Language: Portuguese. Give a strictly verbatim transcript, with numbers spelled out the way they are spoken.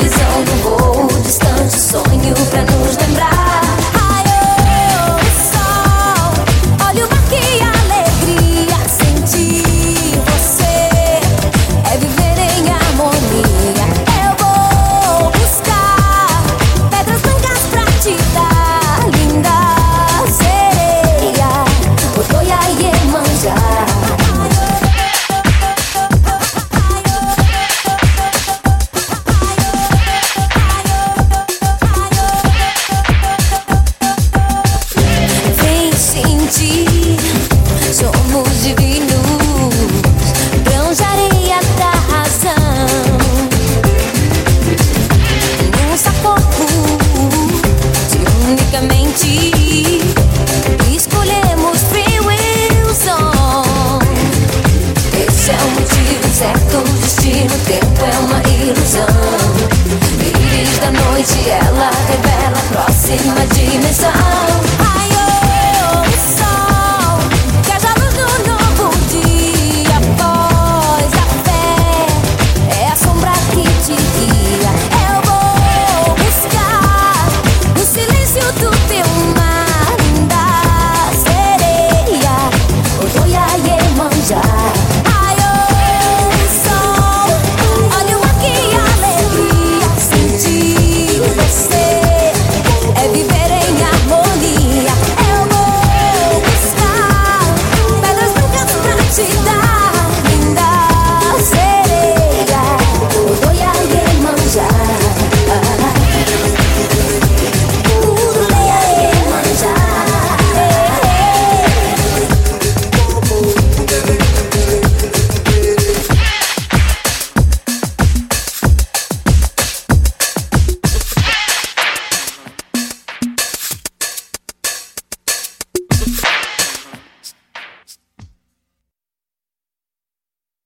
visão do voo distante, sonho pra nos lembrar. Raiou o sol, olha o mar, que alegria. Sentir você é viver em harmonia. Eu vou buscar pedras brancas pra te dar, linda sereia, Otoia e Iemanjá. Somos divinos, grãos de areia da razão. Num só corpo, de unicamente escolhemos Free Wilson. Esse é o motivo certo, o destino, o tempo é uma ilusão. Íris da noite, ela revela a próxima dimensão.